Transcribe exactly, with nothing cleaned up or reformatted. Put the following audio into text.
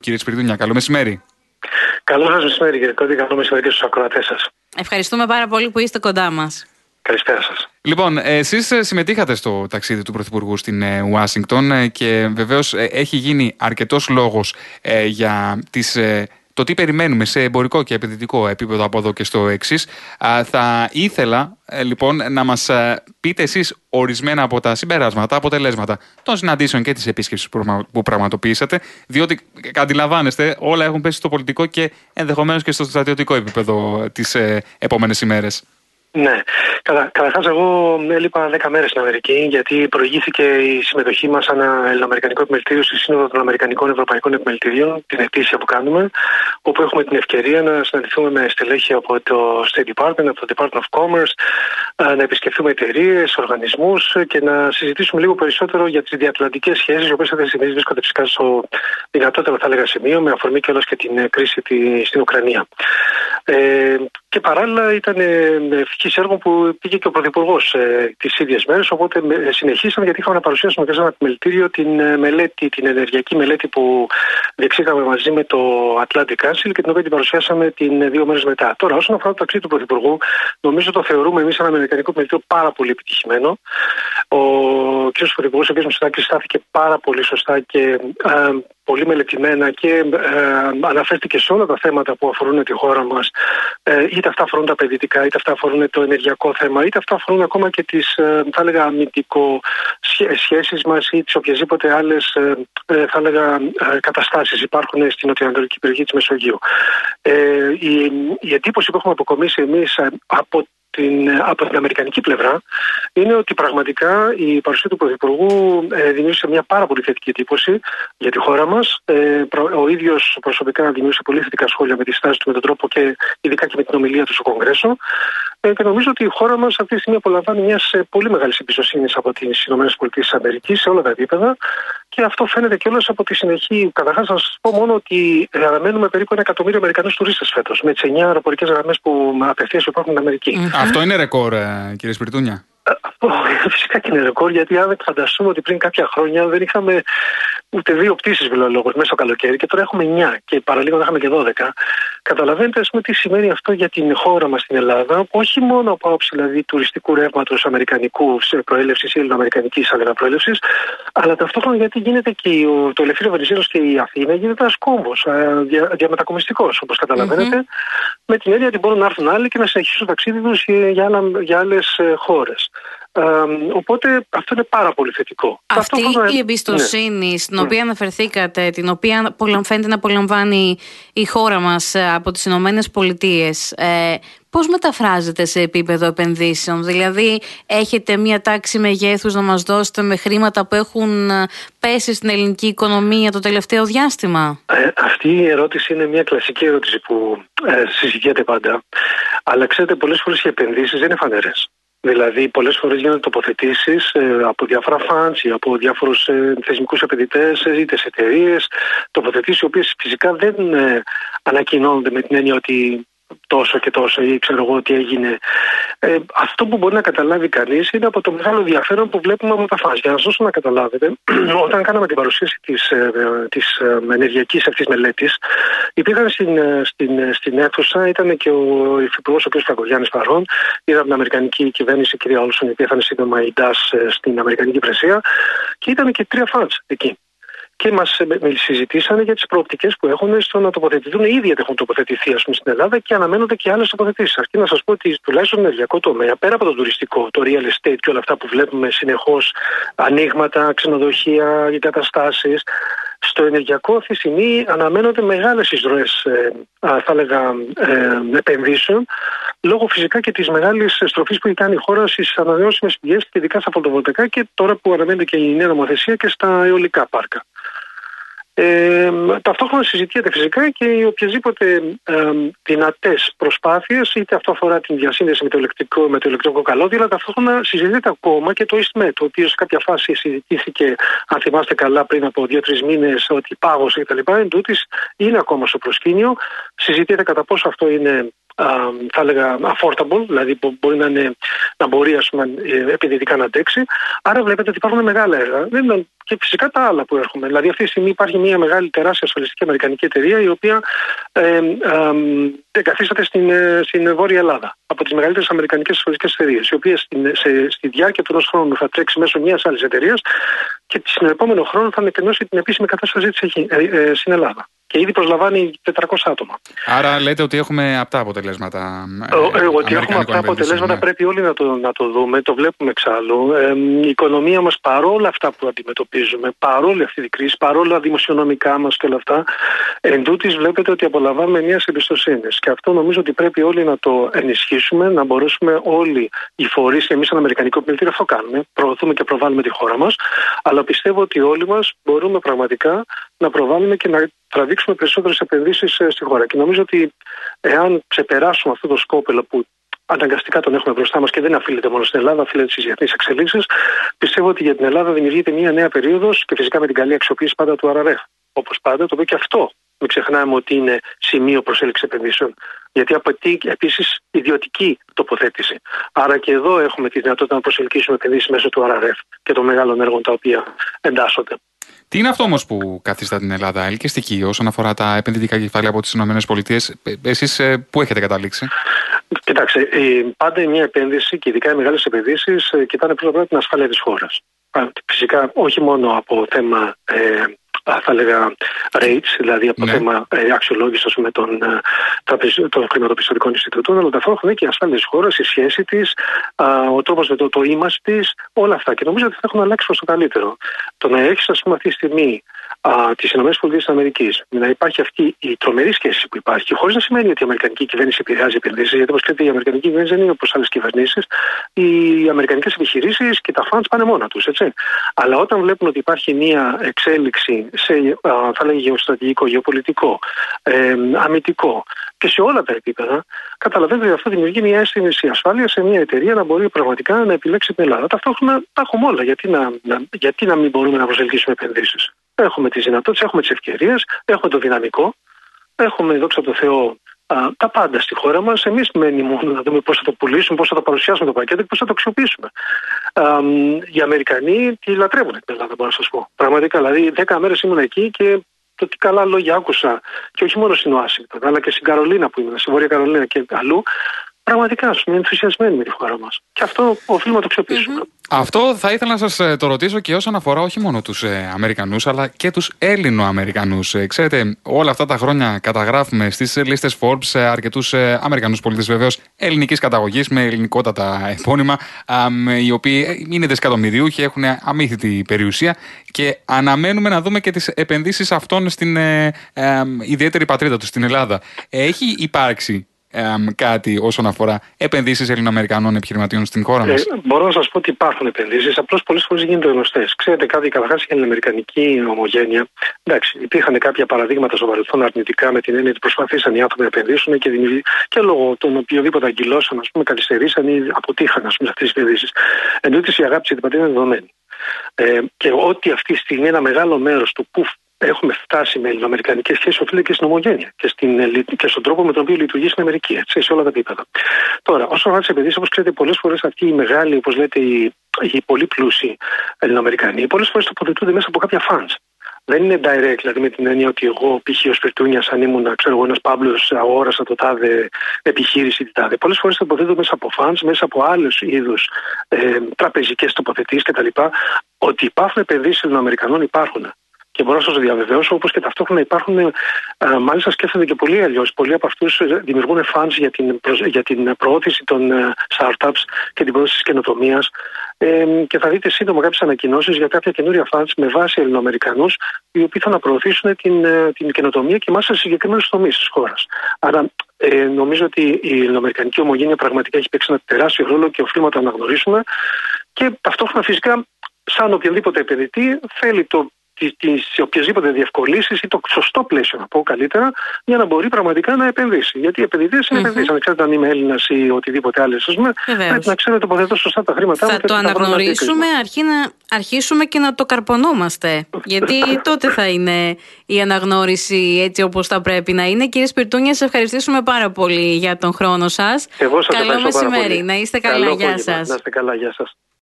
κύριε Σπυριδούνια. Καλό μεσημέρι. Καλό σας μεσημέρι, κύριε Κώδη. Καλό μεσημέρι και στους ακροατές σας. Ευχαριστούμε πάρα πολύ που είστε κοντά μας. Καλησπέρα σας. Λοιπόν, εσείς συμμετείχατε στο ταξίδι του Πρωθυπουργού στην Ουάσιγκτον και βεβαίως έχει γίνει αρκετός λόγος ε, για τις, ε, το τι περιμένουμε σε εμπορικό και επενδυτικό επίπεδο από εδώ και στο εξής. Θα ήθελα ε, λοιπόν να μας ε, πείτε εσείς ορισμένα από τα συμπεράσματα, τα αποτελέσματα των συναντήσεων και της επίσκεψης που πραγματοποιήσατε, διότι αντιλαμβάνεστε όλα έχουν πέσει στο πολιτικό και ενδεχομένως και στο στρατιωτικό επίπεδο τις ε, επόμενες ημέρες. Ναι. Κατα, καταρχάς, εγώ έλειπα δέκα μέρες στην Αμερική, γιατί προηγήθηκε η συμμετοχή μας σαν Ελληνοαμερικανικό Επιμελητήριο στη Σύνοδο των Αμερικανικών Ευρωπαϊκών Επιμελητηρίων, την ετήσια που κάνουμε, όπου έχουμε την ευκαιρία να συναντηθούμε με στελέχη από το State Department, από το Department of Commerce, να επισκεφθούμε εταιρείες, οργανισμούς και να συζητήσουμε λίγο περισσότερο για τις διατλαντικές σχέσεις, οι οποίες αυτές τις στιγμές βρίσκονται φυσικά στο δυνατότερο, θα έλεγα, σημείο, με αφορμή κιόλας και την κρίση στην Ουκρανία. Ε, και παράλληλα ήταν ευχής έργο που πήγε και ο Πρωθυπουργός ε, τις ίδιες μέρες, οπότε ε, συνεχίσαμε, γιατί είχαμε να παρουσιάσουμε και σε ένα επιμελητήριο την ε, μελέτη, την ενεργειακή μελέτη που διεξήγαμε μαζί με το Atlantic Council και την οποία την παρουσιάσαμε την ε, δύο μέρες μετά. Τώρα, όσον αφορά το ταξίδι του Πρωθυπουργού, νομίζω το θεωρούμε εμείς ένα αμερικανικό επιμελητήριο πάρα πολύ επιτυχημένο. Ο κ. Πρωθυπουργός, ο κ. Μητσοτάκης, στάθηκε πάρα πολύ σωστά και ε, πολύ μελετημένα και ε, αναφέρθηκε σε όλα τα θέματα που αφορούν τη χώρα μας, ε, είτε αυτά αφορούν τα παιδιτικά, είτε αυτά αφορούν το ενεργειακό θέμα, είτε αυτά αφορούν ακόμα και τις, ε, θα έλεγα, αμυντικό σχέσεις μας ή τις οποιασδήποτε άλλες, ε, ε, θα έλεγα, ε, καταστάσεις υπάρχουν στην νοτιοανατολική περιοχή της Μεσογείου. Ε, η, η εντύπωση που έχουμε αποκομίσει εμείς ε, από Την, από την αμερικανική πλευρά είναι ότι πραγματικά η παρουσία του Πρωθυπουργού ε, δημιούργησε μια πάρα πολύ θετική εντύπωση για τη χώρα μας. Ε, ο ίδιος προσωπικά δημιούργησε πολύ θετικά σχόλια με τη στάση του, με τον τρόπο και ειδικά και με την ομιλία του στο Κογκρέσο. Ε, και νομίζω ότι η χώρα μας αυτή τη στιγμή απολαμβάνει μια πολύ μεγάλη εμπιστοσύνη από τις ΗΠΑ σε όλα τα επίπεδα. Και αυτό φαίνεται κιόλας από τη συνεχή. Καταρχάς, να σας πω μόνο ότι αναμένουμε περίπου ένα εκατομμύριο Αμερικανούς τουρίστες φέτος, με τις εννιά αεροπορικές γραμμές που απευθείας υπάρχουν στην Αμερική. Mm-hmm. Αυτό είναι ρεκόρ, κύριε Σπυριδούνια. Αυτό φυσικά και είναι ρεκόρ, γιατί αν φανταστούμε ότι πριν κάποια χρόνια δεν είχαμε ούτε δύο πτήσεις βιλολόγους μέσα στο καλοκαίρι και τώρα έχουμε εννιά και παραλίγο να είχαμε και δώδεκα. Καταλαβαίνετε, ας πούμε, τι σημαίνει αυτό για την χώρα μας στην Ελλάδα, όχι μόνο από άποψη δηλαδή τουριστικού ρεύματος αμερικανικού προέλευσης ή ελληνοαμερικανικής προέλευσης, αλλά ταυτόχρονα γιατί γίνεται και το ελευθερίο Βενιζέλος και η Αθήνα γίνεται ένας κόμβος δια, διαμετακομιστικός, όπως καταλαβαίνετε, mm-hmm. με την έννοια ότι μπορούν να έρθουν άλλοι και να συνεχίσουν το ταξίδι τους για, άλλα, για άλλες χώρες. Ε, οπότε αυτό είναι πάρα πολύ θετικό. Αυτή η εμπιστοσύνη, ναι, στην οποία αναφερθήκατε, την οποία φαίνεται να απολαμβάνει η χώρα μας από τις Ηνωμένες Πολιτείες, ε, πώς μεταφράζεται σε επίπεδο επενδύσεων? Δηλαδή, έχετε μια τάξη μεγέθους να μας δώσετε με χρήματα που έχουν πέσει στην ελληνική οικονομία το τελευταίο διάστημα? Ε, αυτή η ερώτηση είναι μια κλασική ερώτηση που ε, συζητιέται πάντα. Αλλά ξέρετε, πολλές φορές οι επενδύσεις δεν είναι φανερές. Δηλαδή, πολλές φορές γίνονται τοποθετήσεις ε, από διάφορα funds ή από διάφορους ε, θεσμικούς επενδυτές, είτε σε εταιρείες, τοποθετήσεις οι οποίες φυσικά δεν ε, ανακοινώνονται με την έννοια ότι τόσο και τόσο ή ξέρω εγώ τι έγινε. Ε, αυτό που μπορεί να καταλάβει κανείς είναι από το μεγάλο ενδιαφέρον που βλέπουμε από τα φάση. Για να σας δώσω να καταλάβετε, όταν κάναμε την παρουσίαση της, ε, της ε, ενεργειακής αυτής μελέτης, υπήρχαν στην, ε, στην, στην αίθουσα, ήταν και ο υφυπουργός ο κ. Φραγκογιάννης παρόν, είδαμε την αμερικανική κυβέρνηση, η κυρία Όλσον, η οποία θα είναι σύντομα η ντάς ε, στην αμερικανική υπηρεσία, και ήταν και τρία φαντς εκεί. Και μας συζητήσανε για τις προοπτικές που έχουν στο να τοποθετηθούν. Ήδη έχουν τοποθετηθεί, ας πούμε, στην Ελλάδα και αναμένονται και άλλες τοποθετήσεις. Αρκεί να σας πω ότι τουλάχιστον στον ενεργειακό τομέα, πέρα από το τουριστικό, το real estate και όλα αυτά που βλέπουμε συνεχώς, ανοίγματα, ξενοδοχεία, εγκαταστάσεις, στο ενεργειακό αυτή τη στιγμή αναμένονται μεγάλες εισρωές, ε, θα έλεγα, ε, επενδύσεων, λόγω φυσικά και της μεγάλης στροφής που έχει κάνει η χώρα στις ανανεώσιμες πηγές και ειδικά στα φωτοβολταϊκά, και τώρα που αναμένεται και η νέα νομοθεσία και στα αιωλικά πάρκα. Ε, ταυτόχρονα συζητιέται φυσικά και οι οποιασδήποτε ε, δυνατές προσπάθειες, είτε αυτό αφορά την διασύνδεση με το ηλεκτρικό, με το ηλεκτρικό καλώδιο, αλλά ταυτόχρονα συζητείται ακόμα και το EastMed, το οποίο σε κάποια φάση συζητήθηκε, αν θυμάστε καλά, πριν από δύο-τρεις μήνες, ότι πάγωσε κτλ. Εν τούτης είναι ακόμα στο προσκήνιο. Συζητείται κατά πόσο αυτό είναι θα έλεγα affordable, δηλαδή μπορεί να, είναι, να μπορεί ας πούμε, επενδυτικά να αντέξει. Άρα βλέπετε ότι υπάρχουν μεγάλα έργα. Και φυσικά τα άλλα που έρχομαι. Δηλαδή αυτή τη στιγμή υπάρχει μια μεγάλη τεράστια ασφαλιστική αμερικανική εταιρεία η οποία ε, ε, ε, εγκαθίσταται στην, ε, στην Βόρεια Ελλάδα. Από τις μεγαλύτερες αμερικανικές ασφαλιστικές εταιρείες, οι οποίες στη διάρκεια του ενός χρόνου θα τρέξει μέσω μιας άλλης εταιρείας και στον επόμενο χρόνο θα ανακοινώσει την επίσημη κατάστασή της ε, ε, στην Ελλάδα. Και ήδη προσλαμβάνει τετρακόσια άτομα. Άρα λέτε ότι έχουμε απτά αποτελέσματα. Ε, ότι έχουμε απτά αποτελέσματα, ναι. Πρέπει όλοι να το, να το δούμε, το βλέπουμε εξάλλου. Ε, η οικονομία μας, παρόλα αυτά που αντιμετωπίζουμε, παρόλη αυτή την κρίση, παρόλα δημοσιονομικά μας και όλα αυτά, εν τούτης βλέπετε ότι απολαμβάνουμε μια εμπιστοσύνη. Και αυτό νομίζω ότι πρέπει όλοι να το ενισχύσουμε, να μπορέσουμε όλοι οι φορείς, και εμείς σαν Αμερικανικό Επιμελητήριο αυτό κάνουμε, προωθούμε και προβάλλουμε τη χώρα μας, αλλά πιστεύω ότι όλοι μας μπορούμε πραγματικά να προβάλλουμε και να τραβήξουμε περισσότερες επενδύσεις στη χώρα. Και νομίζω ότι εάν ξεπεράσουμε αυτό το σκόπελο που αναγκαστικά τον έχουμε μπροστά μας και δεν αφήνεται μόνο στην Ελλάδα, αφήνεται στις διεθνείς εξελίξεις, πιστεύω ότι για την Ελλάδα δημιουργείται μια νέα περίοδος και φυσικά με την καλή αξιοποίηση πάντα του αρ αρ εφ. Όπως πάντα, το οποίο και αυτό μην ξεχνάμε ότι είναι σημείο προσέλκυσης επενδύσεων. Γιατί απαιτεί επίσης ιδιωτική τοποθέτηση. Άρα και εδώ έχουμε τη δυνατότητα να προσελκύσουμε επενδύσεις μέσω του αρ αρ εφ και των μεγάλων έργων τα οποία εντάσσονται. Τι είναι αυτό όμως που καθιστά την Ελλάδα ελκυστική όσον αφορά τα επενδυτικά κεφάλαια από τις ΗΠΑ, εσείς πού έχετε καταλήξει? Κοιτάξτε, πάντα μια επένδυση και ειδικά οι μεγάλες επενδύσεις κοιτάνε πρώτα απ' όλα την ασφάλεια της χώρας. Φυσικά όχι μόνο από θέμα ε, θα έλεγα rates, δηλαδή από ναι. θέμα ε, αξιολόγησης με των, των χρηματοπιστωτικών Ινστιτούτων, αλλά ταυτόχρονα και η ασφάλεια της χώρας, η σχέση της, α, ο τρόπος με το, το είμαστε της, όλα αυτά. Και νομίζω ότι θα έχουν αλλάξει προς το καλύτερο. Το να έχεις, ας πούμε, αυτή τη στιγμή τις ΗΠΑ, να υπάρχει αυτή η τρομερή σχέση που υπάρχει, χωρίς να σημαίνει ότι η Αμερικανική κυβέρνηση επηρεάζει επενδύσεις, γιατί όπως ξέρετε η Αμερικανική κυβέρνηση δεν είναι όπως άλλες κυβερνήσεις. Οι αμερικανικές επιχειρήσεις και τα funds πάνε μόνα τους, έτσι. Αλλά όταν βλέπουν ότι υπάρχει μια εξέλιξη σε, θα λέγει, γεωστρατηγικό, γεωπολιτικό, ε, αμυντικό και σε όλα τα επίπεδα, καταλαβαίνετε ότι αυτό δημιουργεί μια αίσθηση ασφάλεια σε μια εταιρεία να μπορεί πραγματικά να επιλέξει την Ελλάδα. Ταυτόχρονα τα έχουμε όλα. Γιατί να, να, γιατί να μην μπορούμε να προσελκύσουμε επενδύσεις? Έχουμε τις δυνατότητες, έχουμε τις ευκαιρίες, έχουμε το δυναμικό, έχουμε, δόξα τω Θεώ, α, τα πάντα στη χώρα μας. Εμείς μένει μόνο να δούμε πώς θα το πουλήσουμε, πώς θα το παρουσιάσουμε το πακέτο και πώς θα το αξιοποιήσουμε. Α, οι Αμερικανοί τη λατρεύουν την Ελλάδα, μπορώ να σας πω. Πραγματικά, δηλαδή, δέκα μέρες ήμουν εκεί και το τι καλά λόγια άκουσα, και όχι μόνο στην Ουάσιγκτον, αλλά και στην Καρολίνα που ήμουν, στη Βόρεια Καρολίνα και αλλού. Πραγματικά, είμαι ενθουσιασμένοι με τη χώρα μας. Και αυτό οφείλουμε να το αξιοποιήσουμε. Mm-hmm. Αυτό θα ήθελα να σας το ρωτήσω και όσον αφορά όχι μόνο τους ε, Αμερικανούς, αλλά και τους Έλληνο-Αμερικανούς. Ε, ξέρετε, όλα αυτά τα χρόνια καταγράφουμε στις λίστες Forbes ε, αρκετούς ε, Αμερικανούς πολίτες, βεβαίως ελληνικής καταγωγής, με ελληνικότατα επώνυμα, ε, οι οποίοι είναι δισεκατομμυριούχοι, έχουν αμύθιτη περιουσία και αναμένουμε να δούμε και τις επενδύσεις αυτών στην ε, ε, ε, ιδιαίτερη πατρίδα τους, στην Ελλάδα. Έχει υπάρξει Ε, κάτι όσον αφορά επενδύσεις Ελληνοαμερικανών επιχειρηματιών στην χώρα μας? Ε, μπορώ να σας πω ότι υπάρχουν επενδύσεις, απλώς πολλές φορές γίνονται γνωστές. Ξέρετε κάτι, καταρχάς για την αμερικανική ομογένεια, εντάξει, υπήρχαν κάποια παραδείγματα στο παρελθόν αρνητικά, με την έννοια ότι προσπαθήσαν οι άνθρωποι να επενδύσουν και, και λόγω των οποιοδήποτε αγκυλώσεων, ας πούμε, καθυστερήσαν ή αποτύχαν, ας πούμε, σε αυτές τις επενδύσεις. Εν τούτης η αγάπη για την πατρίδα είναι δεδομένη. Ε, και ότι αυτή τη στιγμή ένα μεγάλο μέρος του που έχουμε φτάσει με ελληνοαμερικανικές σχέσεις οφείλεται και στην ομογένεια και, στην, και στον τρόπο με τον οποίο λειτουργεί στην Αμερική, έτσι, σε όλα τα επίπεδα. Τώρα, όσον αφορά τις επενδύσεις, όπως ξέρετε, πολλές φορές αυτοί οι μεγάλοι, όπως λέτε, οι, οι πολύ πλούσιοι Ελληνοαμερικανοί, πολλές φορές τοποθετούνται μέσα από κάποια funds. Δεν είναι direct, δηλαδή με την έννοια ότι εγώ, π.χ. ως Πυρτούνιας, αν ήμουν, ξέρω εγώ, ένας Παύλος, αγόρασα το τάδε επιχείρηση τη τάδε. Πολλές φορές τοποθετούνται μέσα από funds, μέσα από άλλους είδους ε, τραπεζικές τοποθετήσεις κτλ. Ότι υπάρχουν επενδύσεις Ελληνοαμερικανών, υπάρχουν. Και μπορώ να σας διαβεβαιώσω, όπως και ταυτόχρονα υπάρχουν, α, μάλιστα σκέφτονται και πολύ αλλιώς. Πολλοί από αυτούς δημιουργούν funds για την, προ, για την προώθηση των uh, startups και την προώθηση της καινοτομίας. Ε, και θα δείτε σύντομα κάποιες ανακοινώσεις για κάποια καινούρια funds με βάση Ελληνοαμερικανούς, οι οποίοι θα να προωθήσουν την, την καινοτομία και μάλιστα σε συγκεκριμένους τομείς της χώρας. Άρα, ε, νομίζω ότι η ελληνοαμερικανική ομογένεια πραγματικά έχει παίξει ένα τεράστιο ρόλο και οφείλουμε να το αναγνωρίσουμε. Και ταυτόχρονα, φυσικά, σαν οποιοδήποτε επενδυτή, θέλει το τις οποιασδήποτε διευκολύνσεις ή το σωστό πλαίσιο, να πω καλύτερα, για να μπορεί πραγματικά να επενδύσει. Γιατί οι επενδυτές είναι mm-hmm. επενδυτές. Αν ξέρετε αν είμαι Έλληνας ή οτιδήποτε άλλο, πρέπει να ξέρω τοποθετώ σωστά τα χρήματά μου. Θα το αναγνωρίσουμε, αρχή να αρχίσουμε και να το καρπονόμαστε. Γιατί τότε θα είναι η αναγνώριση έτσι όπως θα πρέπει να είναι. Κύριε Σπιρτούνια, σας ευχαριστήσουμε πάρα πολύ για τον χρόνο σας. Εγώ σας Καλό ευχαριστώ πάρα μεσημέρι. πολύ. Να είστε καλά. Καλό Γεια απόγευμα. σας. Να είστε καλά. Γεια σας.